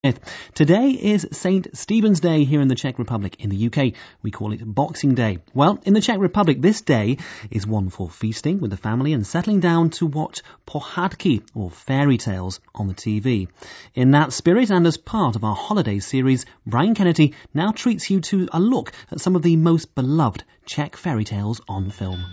Today is St. Stephen's Day here in the Czech Republic. In the UK, we call it Boxing Day. Well, in the Czech Republic, this day is one for feasting with the family and settling down to watch pohádky, or fairy tales, on the TV. In that spirit, and as part of our holiday series, Brian Kennedy now treats you to a look at some of the most beloved Czech fairy tales on film.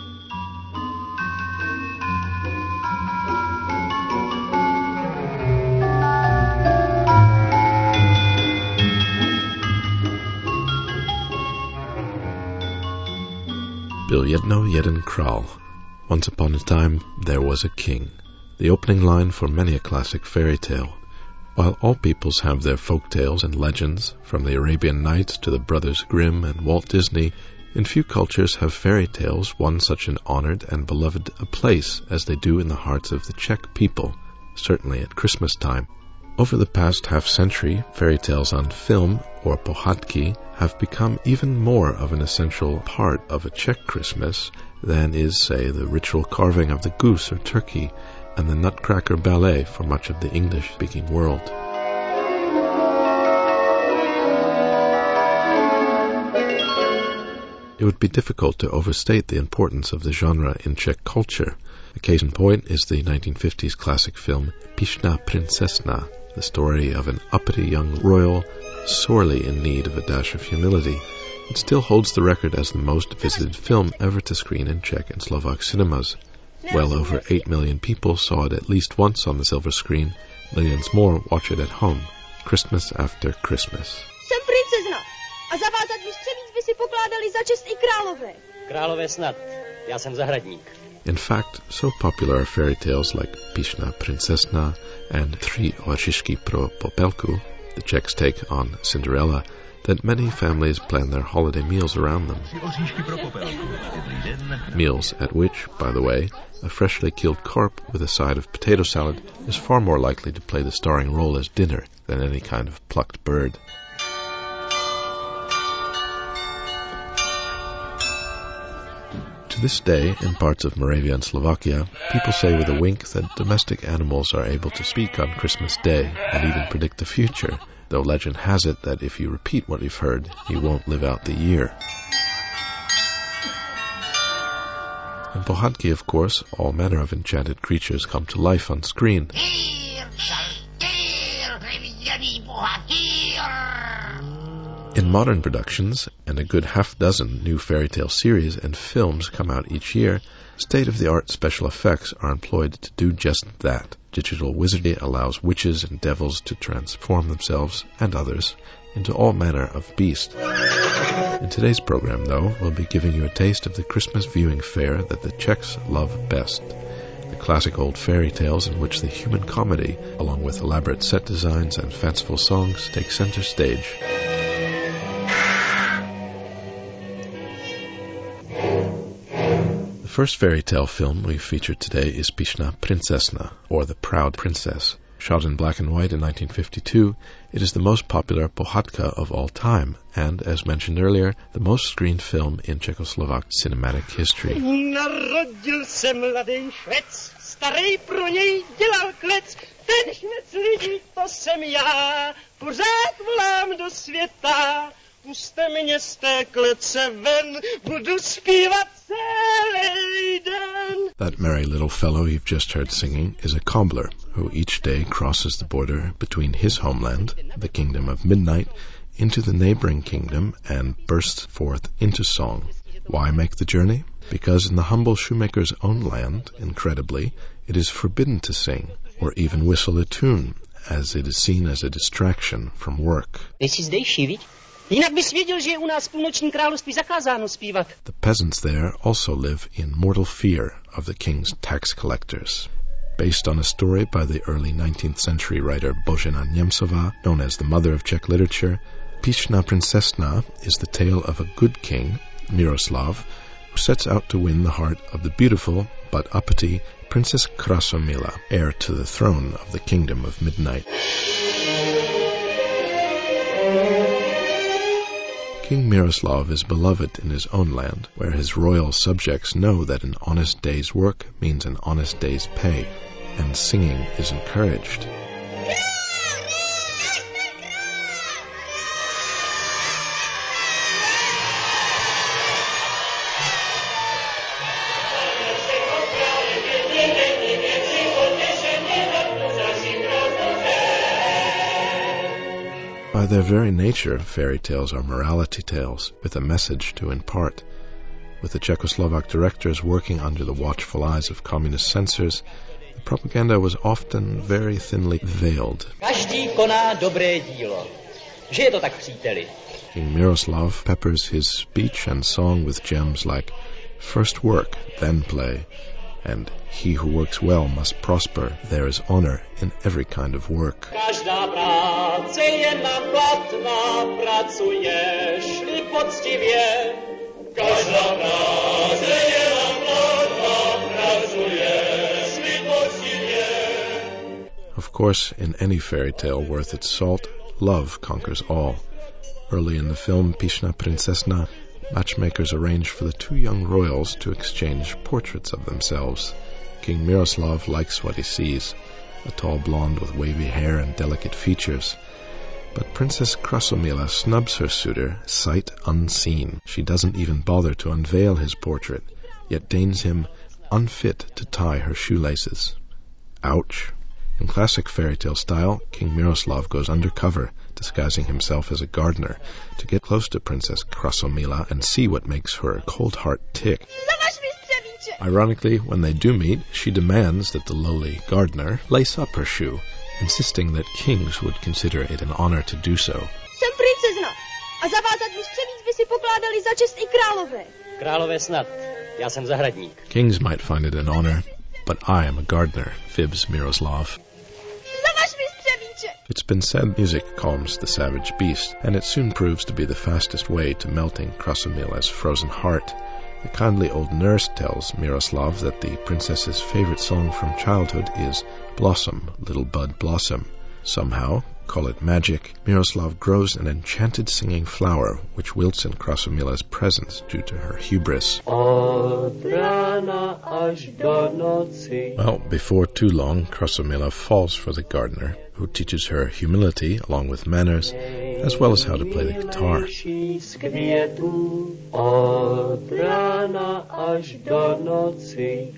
Byl jednou jeden král. Once upon a time, there was a king. The opening line for many a classic fairy tale. While all peoples have their folk tales and legends, from the Arabian Nights to the Brothers Grimm and Walt Disney, in few cultures have fairy tales won such an honored and beloved a place as they do in the hearts of the Czech people, certainly at Christmas time. Over the past half-century, fairy tales on film, or pohádky, have become even more of an essential part of a Czech Christmas than is, say, the ritual carving of the goose or turkey and the Nutcracker ballet for much of the English-speaking world. It would be difficult to overstate the importance of the genre in Czech culture. A case in point is the 1950s classic film Pyšná princezna, the story of an uppity young royal sorely in need of a dash of humility. It still holds the record as the most visited film ever to screen in Czech and Slovak cinemas. Well over 8 million people saw it at least once on the silver screen. Millions more watch it at home, Christmas after Christmas. Jsem princezna a zavázat mi střelíc by si pokládali za čest i králové. Králové snad, já jsem zahradník. In fact, so popular are fairy tales like Pyšná princezna and Tři oříšky pro Popelku, the Czechs take on Cinderella, that many families plan their holiday meals around them. Meals at which, by the way, a freshly killed carp with a side of potato salad is far more likely to play the starring role as dinner than any kind of plucked bird. To this day, in parts of Moravia and Slovakia, people say with a wink that domestic animals are able to speak on Christmas Day and even predict the future, though legend has it that if you repeat what you've heard, you won't live out the year. In pohádky, of course, all manner of enchanted creatures come to life on screen. In modern productions, and a good half-dozen new fairy tale series and films come out each year, state-of-the-art special effects are employed to do just that. Digital wizardry allows witches and devils to transform themselves, and others, into all manner of beasts. In today's program, though, we'll be giving you a taste of the Christmas viewing fare that the Czechs love best. The classic old fairy tales in which the human comedy, along with elaborate set designs and fanciful songs, take center stage. The first fairy tale film we featured today is Pyšná princezna, or The Proud Princess. Shot in black and white in 1952, it is the most popular pohádka of all time, and, as mentioned earlier, the most screened film in Czechoslovak cinematic history. Narodil se mladý švec, starý pro něj dělal klec, ten švec lidí, to jsem já, pořád volám do světa. Puste mě z té klece ven, budu zpívat celý den. That merry little fellow you've just heard singing is a cobbler who each day crosses the border between his homeland, the Kingdom of Midnight, into the neighboring kingdom and bursts forth into song. Why make the journey? Because in the humble shoemaker's own land, incredibly, it is forbidden to sing or even whistle a tune, as it is seen as a distraction from work. Jinak bys věděl, že je u nás v půlnoční království zakázáno zpívat. The peasants there also live in mortal fear of the king's tax collectors. Based on a story by the early 19th century writer Božena Němcová, known as the mother of Czech literature, Pyšná princezna is the tale of a good king, Miroslav, who sets out to win the heart of the beautiful but uppity Princess Krasomila, heir to the throne of the Kingdom of Midnight. King Miroslav is beloved in his own land, where his royal subjects know that an honest day's work means an honest day's pay, and singing is encouraged. By their very nature, fairy tales are morality tales with a message to impart. With the Czechoslovak directors working under the watchful eyes of communist censors, the propaganda was often very thinly veiled. Každý koná dobré dílo. Že je to tak, příteli? King Miroslav peppers his speech and song with gems like "First work, then play," and "He who works well must prosper. There is honor in every kind of work." Každá práce je naplatná, pracuješ-li poctivě. Každá práce je naplatná, pracuješ-li poctivě. Of course, in any fairy tale worth its salt, love conquers all. Early in the film Pyšná princezna, matchmakers arrange for the two young royals to exchange portraits of themselves. King Miroslav likes what he sees, a tall blonde with wavy hair and delicate features. But Princess Krasomila snubs her suitor sight unseen. She doesn't even bother to unveil his portrait, yet deigns him unfit to tie her shoelaces. Ouch! In classic fairy tale style, King Miroslav goes undercover, disguising himself as a gardener, to get close to Princess Krasomila and see what makes her cold heart tick. Ironically, when they do meet, she demands that the lowly gardener lace up her shoe, insisting that kings would consider it an honor to do so. Jsem princezna a zavázat mi střelíc by si pokládali za čest i králové. Králové snad, já jsem zahradník. Kings might find it an honor, but I am a gardener, fibs Miroslav. Zavaž mi střelíče! It's been said music calms the savage beast, and it soon proves to be the fastest way to melting Krasomila's frozen heart. The kindly old nurse tells Miroslav that the princess's favorite song from childhood is "Blossom, Little Bud Blossom." Somehow, call it magic, Miroslav grows an enchanted singing flower which wilts in Krasomila's presence due to her hubris. Od rána až do noci. Well, before too long, Krasomila falls for the gardener, who teaches her humility along with manners, as well as how to play the guitar. Od rána až do noci.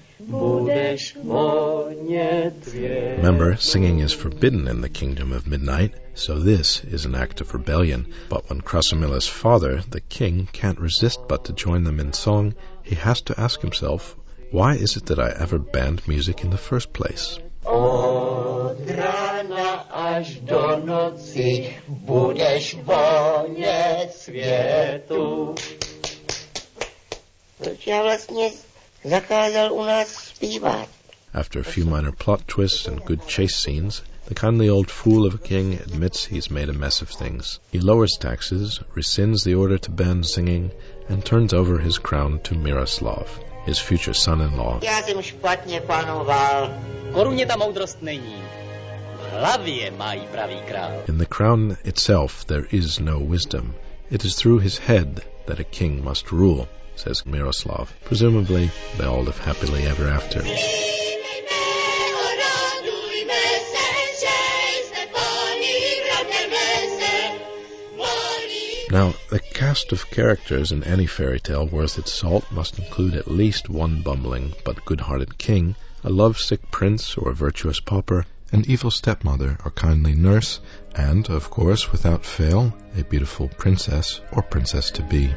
Remember, singing is forbidden in the Kingdom of Midnight, so this is an act of rebellion. But when Krasomila's father, the king, can't resist but to join them in song, he has to ask himself, why is it that I ever banned music in the first place? Od rána až do noci budeš vonět světu. Proč já vlastně zakázal u nás zpívat? After a few minor plot twists and good chase scenes, the kindly old fool of a king admits he's made a mess of things. He lowers taxes, rescinds the order to ban singing, and turns over his crown to Miroslav, his future son-in-law. Já jsem špatně panoval. Koruně ta moudrost není. V hlavě mají pravý král. In the crown itself there is no wisdom. It is through his head that a king must rule, says Miroslav. Presumably, they all live happily ever after. Now, the cast of characters in any fairy tale worth its salt must include at least one bumbling but good-hearted king, a lovesick prince or a virtuous pauper, an evil stepmother or kindly nurse, and, of course, without fail, a beautiful princess or princess-to-be.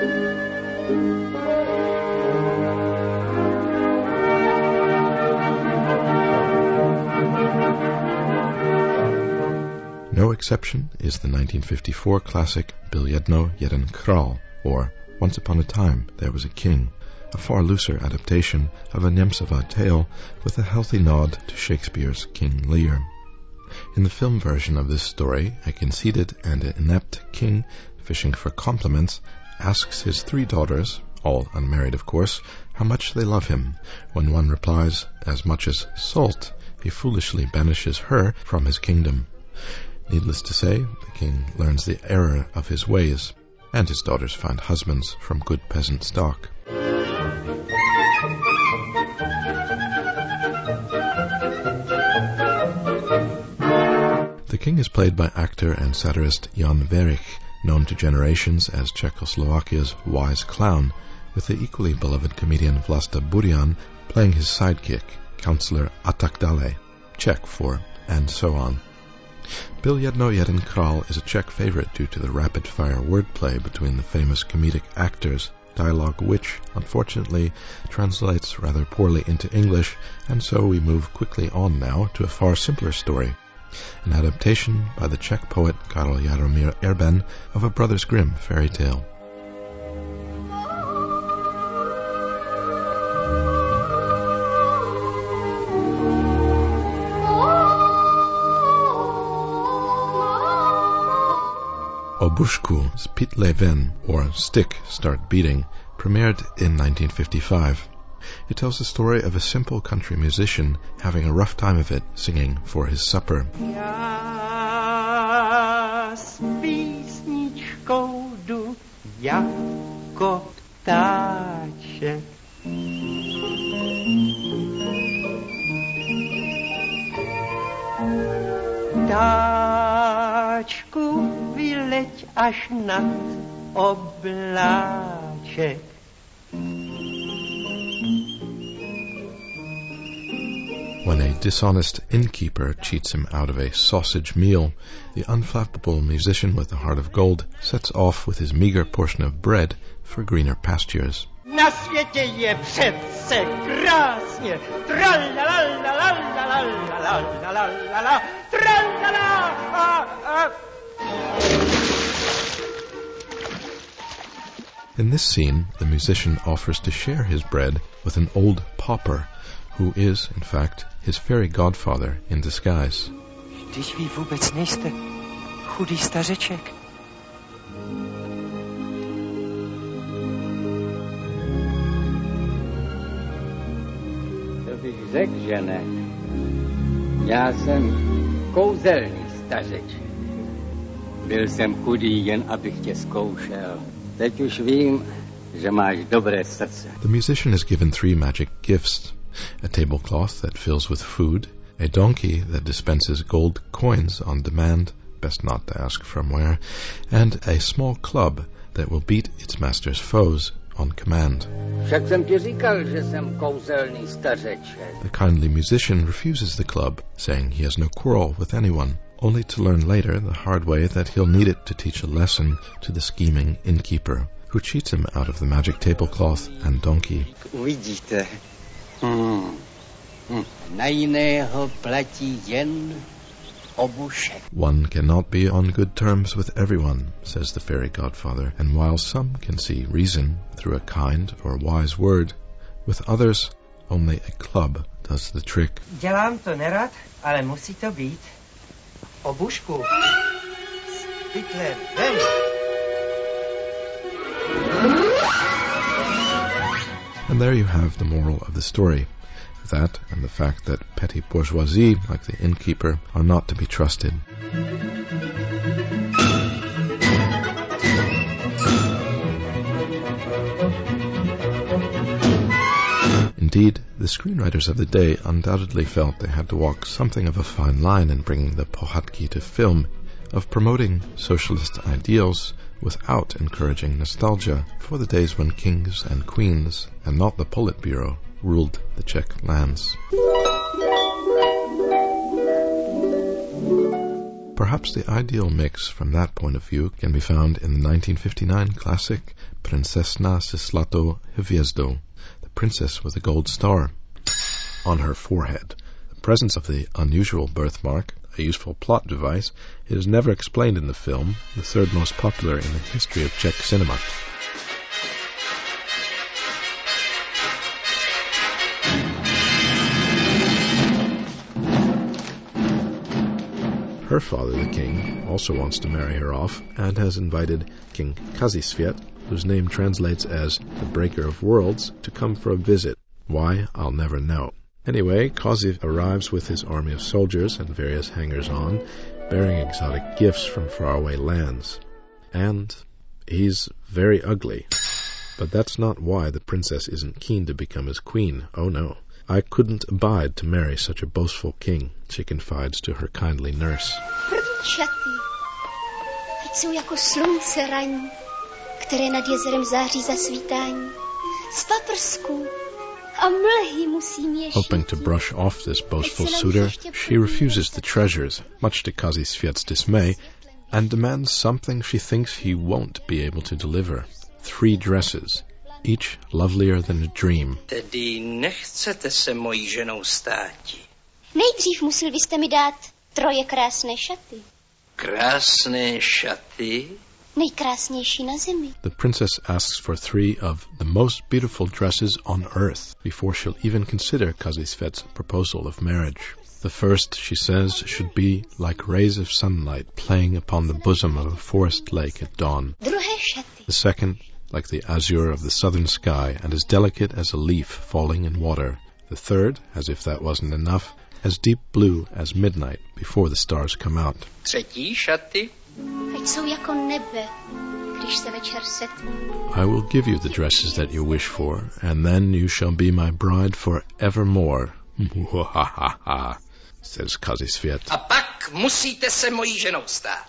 No exception is the 1954 classic Byl jednou jeden král, or Once Upon a Time There Was a King, a far looser adaptation of a Němcová tale with a healthy nod to Shakespeare's King Lear. In the film version of this story, a conceited and inept king, fishing for compliments, asks his 3 daughters, all unmarried of course, how much they love him. When one replies, as much as salt, he foolishly banishes her from his kingdom. Needless to say, the king learns the error of his ways, and his daughters find husbands from good peasant stock. The king is played by actor and satirist Jan Werich, known to generations as Czechoslovakia's wise clown, with the equally beloved comedian Vlasta Burian playing his sidekick, Councillor Atak Dale, Czech for and so on. Byl jedno jeden král is a Czech favorite due to the rapid-fire wordplay between the famous comedic actors, dialogue which, unfortunately, translates rather poorly into English, and so we move quickly on now to a far simpler story, an adaptation by the Czech poet Karel Jaromír Erben of a Brothers Grimm fairy tale. Obušku, Spitle ven, or Stick, Start Beating, premiered in 1955. It tells the story of a simple country musician having a rough time of it singing for his supper. Já s písničkou jdu jako ptáček. Ptáčku, vyleď až nad obláček. When a dishonest innkeeper cheats him out of a sausage meal, the unflappable musician with the heart of gold sets off with his meager portion of bread for greener pastures. Na světě je přece krásně, tralalalalalalalalalala, tralala. In this scene, the musician offers to share his bread with an old pauper, who is, in fact, his fairy godfather in disguise. Vždyť vy vůbec nejste chudý stařeček. To bych řekl, že ne. Já jsem kouzelný stařeček. Byl jsem chudý, jen abych tě zkoušel. Teď už vím, že máš dobré srdce. The musician is given 3 magic gifts: a tablecloth that fills with food, a donkey that dispenses gold coins on demand, best not to ask from where, and a small club that will beat its master's foes on command. Však jsem ti říkal, že jsem kouzelný stařeček. The kindly musician refuses the club, saying he has no quarrel with anyone, only to learn later the hard way that he'll need it to teach a lesson to the scheming innkeeper, who cheats him out of the magic tablecloth and donkey. Uvidíte. Na jiného platí jen obušek. One cannot be on good terms with everyone, says the fairy godfather, and while some can see reason through a kind or wise word, with others only a club does the trick. Dělám to nerad, ale musí to být. Obušku, Spitle ven. And there you have the moral of the story. That and the fact that petty bourgeoisie, like the innkeeper, are not to be trusted. Indeed, the screenwriters of the day undoubtedly felt they had to walk something of a fine line in bringing the Pohádky to film, of promoting socialist ideals without encouraging nostalgia for the days when kings and queens, and not the Politburo, ruled the Czech lands. Perhaps the ideal mix from that point of view can be found in the 1959 classic Princesna se zlatou hvězdou, the princess with a gold star on her forehead. The presence of the unusual birthmark, a useful plot device, it is never explained in the film, the third most popular in the history of Czech cinema. Her father, the king, also wants to marry her off and has invited King Kazisvět, whose name translates as the Breaker of Worlds, to come for a visit. Why, I'll never know. Anyway, Kozy arrives with his army of soldiers and various hangers-on, bearing exotic gifts from faraway lands. And he's very ugly. But that's not why the princess isn't keen to become his queen. Oh no. I couldn't abide to marry such a boastful king, she confides to her kindly nurse. Prčatý, ať jsou jako slunce ranní, které nad jezerem září za svítání. Z paprsků A mlhy musím ještě. Hoping to brush off this boastful suitor, she refuses the treasures, much to Kazisvět's dismay, and demands something she thinks he won't be able to deliver. 3 dresses, each lovelier than a dream. Tedy nechcete se mojí ženou státi? Nejdřív musel byste mi dát 3 krásné šaty. Krásné šaty? Nejkrásnější na zemi. The princess asks for 3 of the most beautiful dresses on earth before she'll even consider Kazisvět's proposal of marriage. The first, she says, should be like rays of sunlight playing upon the bosom of a forest lake at dawn. Druhé šaty. The second, like the azure of the southern sky and as delicate as a leaf falling in water. The third, as if that wasn't enough, as deep blue as midnight before the stars come out. Třetí šaty? Ať jsou jako nebe, když se večer setmí. I will give you the dresses that you wish for, and then you shall be my bride forevermore. Muhahaha, says Kazisvět. A pak musíte se mojí ženou stát.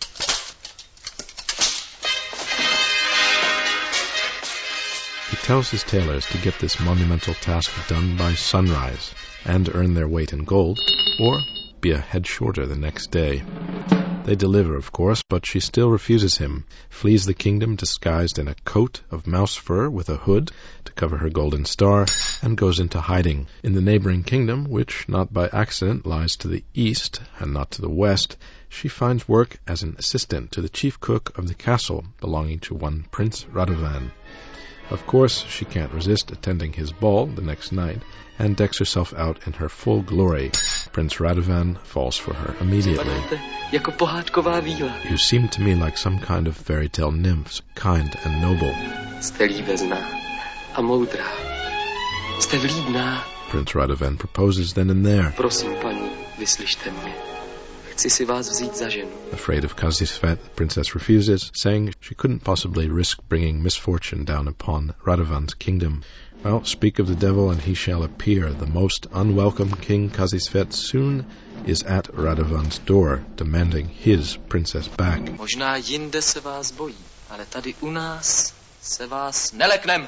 He tells his tailors to get this monumental task done by sunrise and earn their weight in gold, or be a head shorter the next day. They deliver, of course, but she still refuses him, flees the kingdom disguised in a coat of mouse fur with a hood to cover her golden star, and goes into hiding. In the neighboring kingdom, which not by accident lies to the east and not to the west, she finds work as an assistant to the chief cook of the castle belonging to one Prince Radovan. Of course, she can't resist attending his ball the next night and decks herself out in her full glory. Prince Radovan falls for her immediately. Jako pohádková víla. You seem to me like some kind of fairy tale nymphs, kind and noble. Jste líbezná a moudrá. Jste vlídná. Prince Radovan proposes then and there. Prosím, paní, vyslyšte mě. Chci si vás vzít za ženu. Afraid of Kazisvět, the princess refuses, saying she couldn't possibly risk bringing misfortune down upon Radovan's kingdom. Well, speak of the devil and he shall appear. The most unwelcome King Kazisvět soon is at Radovan's door, demanding his princess back. Možná jinde se vás bojí, ale tady u nás se vás neleknem.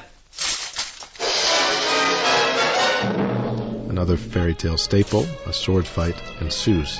Another fairy tale staple, a sword fight, ensues.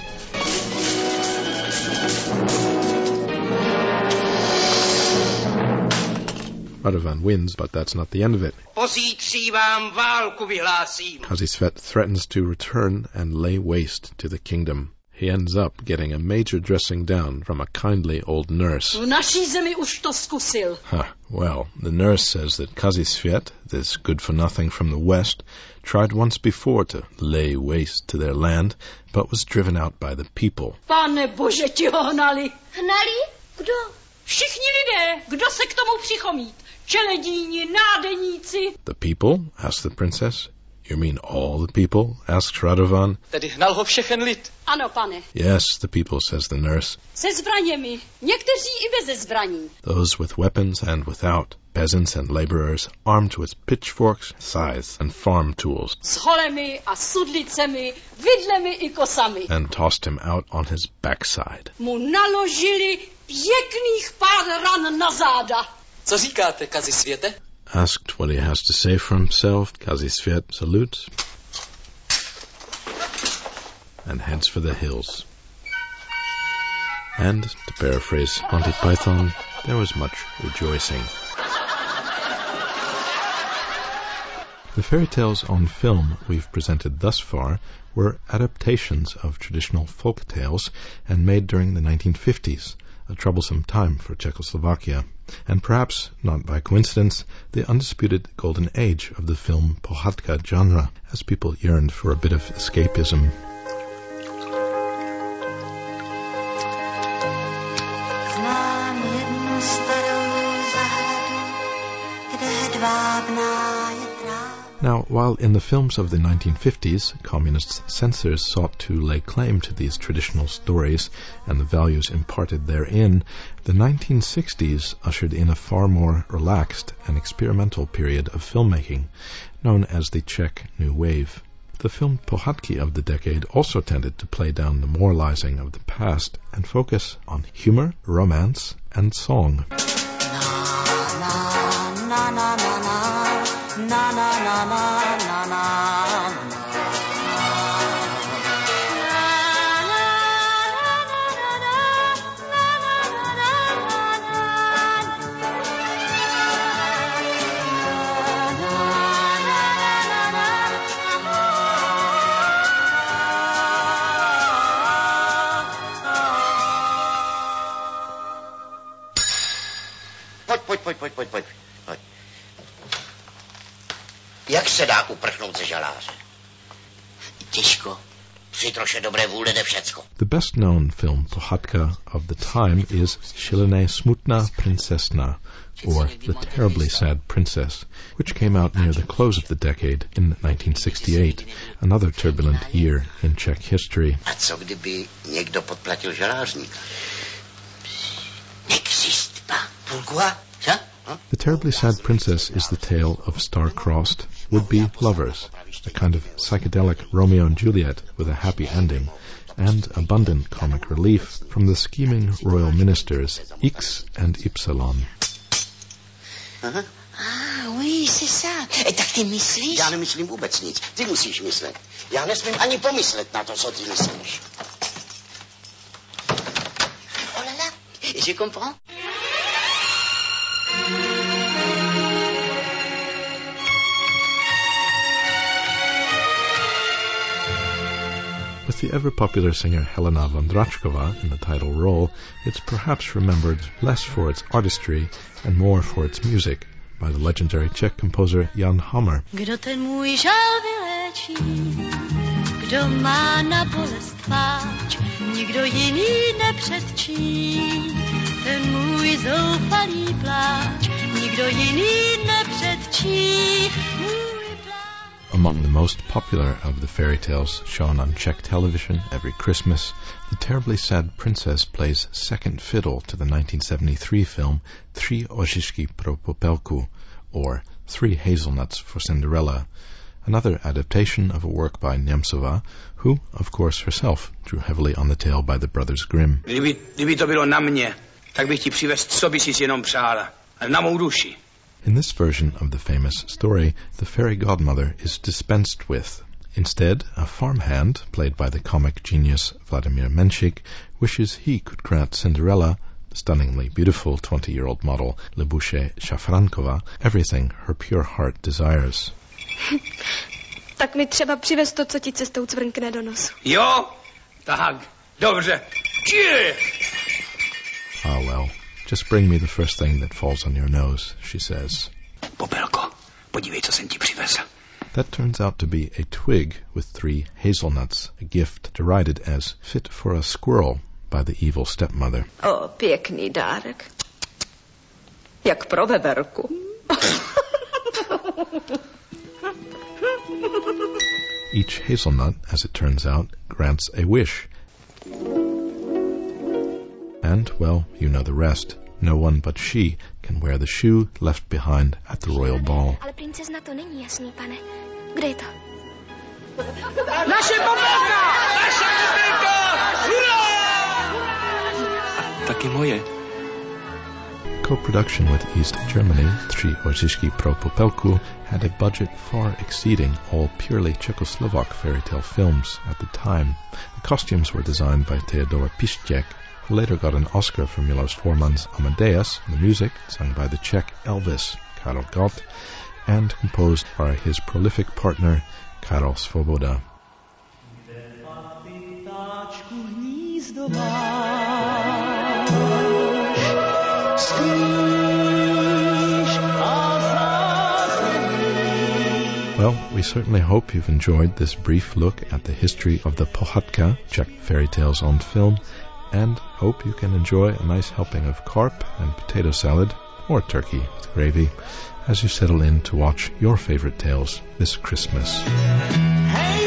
Radovan wins, but that's not the end of it. Pozítří vám válku vyhlásím. Kazisvět threatens to return and lay waste to the kingdom. He ends up getting a major dressing down from a kindly old nurse. V naší zemi už to zkusil. Well, the nurse says that Kazisvět, this good-for-nothing from the west, tried once before to lay waste to their land, but was driven out by the people. Pane Bože, ti ho hnali. Hnali? Kdo? Všichni lidé, kdo se k tomu přichomít. Čeledíni, nádeníci. The people? Asked the princess. You mean all the people? Asked Radovan. Tedy hnal ho všechen lid. Ano, pane. Yes, the people, says the nurse. Se zbraněmi, někteří i beze zbraní. Those with weapons and without. Peasants and laborers, armed with pitchforks, scythes, and farm tools. S holemi a sudlicemi, vidlemi i kosami. And tossed him out on his backside. Mu naložili pěkných pár ran na záda. Co říkáte, Kazisvěte? Asked what he has to say for himself, Kazisvět salutes and heads for the hills. And, to paraphrase Monty Python, there was much rejoicing. The fairy tales on film we've presented thus far were adaptations of traditional folk tales and made during the 1950s, a troublesome time for Czechoslovakia, and perhaps, not by coincidence, the undisputed golden age of the film pohádka genre, as people yearned for a bit of escapism. Znám jednu starou zahradu, kde hedvábná je tráva. Now, while in the films of the 1950s, communist censors sought to lay claim to these traditional stories and the values imparted therein, the 1960s ushered in a far more relaxed and experimental period of filmmaking, known as the Czech New Wave. The film pohádky of the decade also tended to play down the moralizing of the past and focus on humor, romance, and song. Na na na na na na na na na na. Pojď. Jak se dá uprchnout ze žaláře? Těžko. Při troše dobré vůle jde všecko. The best-known film Pohádka of the time is Šílená smutná princesna, or The Terribly Sad Princess, which came out near the close of the decade in 1968, another turbulent year in Czech history. A co kdyby někdo podplatil žalářníka? N'existe pas. Pourquoi? Ça? The Terribly Sad Princess is the tale of star-crossed would-be lovers, a kind of psychedelic Romeo and Juliet with a happy ending, and abundant comic relief from the scheming royal ministers X and Y. Oui, c'est ça. Tak ty myslíš? Já nemyslím vůbec nic. Ty musíš myslet. Já nesmím ani pomyslet na to, co ty myslíš. Oh là là, je comprends. With the ever-popular singer Helena Vondráčková in the title role, it's perhaps remembered less for its artistry and more for its music by the legendary Czech composer Jan Hammer. Kdo ten můj žál vyléčí, kdo má na bolest tváč, nikdo jiný nepředčí, ten můj zoufalý pláč, nikdo jiný nepředčí, Among the most popular of the fairy tales shown on Czech television every Christmas, The Terribly Sad Princess plays second fiddle to the 1973 film Tři oříšky pro Popelku, or Three Hazelnuts for Cinderella, another adaptation of a work by Němcová, who, of course, herself drew heavily on the tale by the brothers Grimm. Kdyby to bylo na mě, tak bych ti přivez, co by si jenom přála, ale na mou duši. In this version of the famous story, the fairy godmother is dispensed with. Instead, a farmhand, played by the comic genius Vladimir Menšik, wishes he could grant Cinderella, the stunningly beautiful 20-year-old model Libuše Šafránkova, everything her pure heart desires. Tak mi třeba přivez to, co ti cestou cvrnkne do nosu. Jo? Tak, dobře. Ah, well. Just bring me the first thing that falls on your nose, she says. Popelko, podívej, co jsem ti přivezl. That turns out to be a twig with 3 hazelnuts, a gift derided as fit for a squirrel by the evil stepmother. O, pěkný dárek. Jak pro veverku. Each hazelnut, as it turns out, grants a wish. And, well, you know the rest. No one but she can wear the shoe left behind at the royal ball. Ale princezna to není jasný, pane. Kde je to? Naše Popelka! Naše Popelka! Hurá! A taky moje. Co-production with East Germany, Tři oříšky pro Popelku, had a budget far exceeding all purely Czechoslovak fairy tale films at the time. The costumes were designed by Theodor Pištěk, who later got an Oscar for Milos Forman's Amadeus, and the music sung by the Czech Elvis, Karel Gott, and composed by his prolific partner, Karel Svoboda. Well, we certainly hope you've enjoyed this brief look at the history of the Pohádka, Czech fairy tales on film, and hope you can enjoy a nice helping of carp and potato salad, or turkey with gravy, as you settle in to watch your favorite tales this Christmas. Hey!